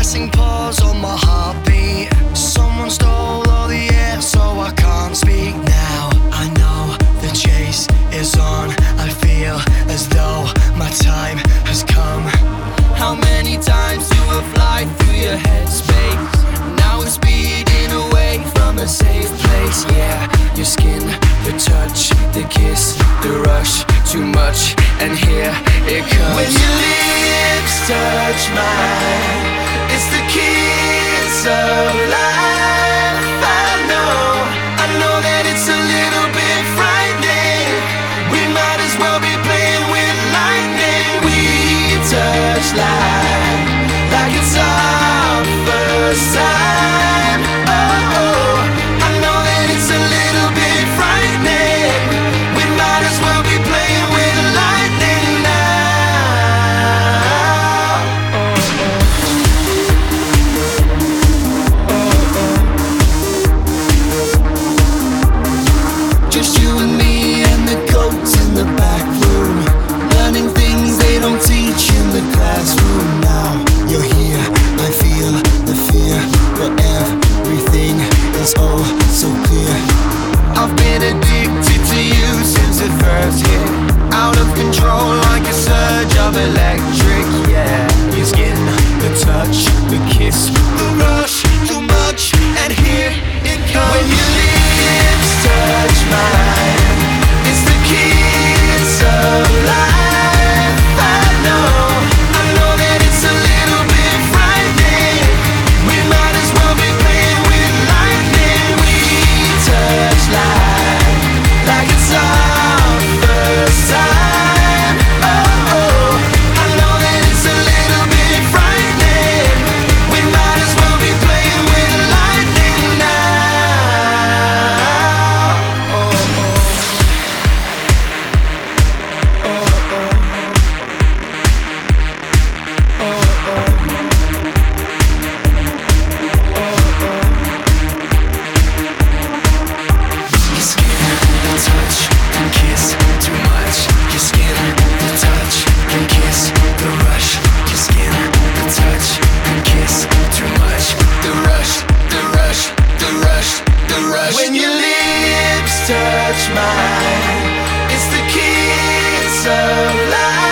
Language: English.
pressing pause on my heartbeat. Someone stole all the air, so I can't speak now. I know the chase is on. I feel as though my time has come. How many times do I fly through your headspace? Now we're speeding away from a safe place. Yeah, your skin, the touch, the kiss, the rush, too much, and here it comes. When your lips touch mine, it's the kiss of life. I know that it's a little bit frightening. We might as well be playing with lightning. We touch like it's our first time. Oh, I know that it's a little bit frightening. We might as well be playing with lightning now. Just you and me and the goats in the back room, learning things they don't teach in the classroom. Now you're here, I feel the fear, but everything is oh so clear. I've been addicted to you since it first hit. Out of control like a surge of electric, yeah. Your skin, the touch, the kiss, the rush, too much, and here it comes. When your lips touch mine, it's the kiss of life. I know that it's a little bit frightening. We might as well be playing with lightning. We touch like it's our first time. Oh, I know that it's a little bit frightening. We might as well be playing with lightning now. Your skin, the touch, and kiss, too much. Your skin, the touch, and kiss, the rush. Your skin, the touch, and kiss, too much. The rush, the rush, the rush, the rush. When your lips touch mine, it's the kiss of life.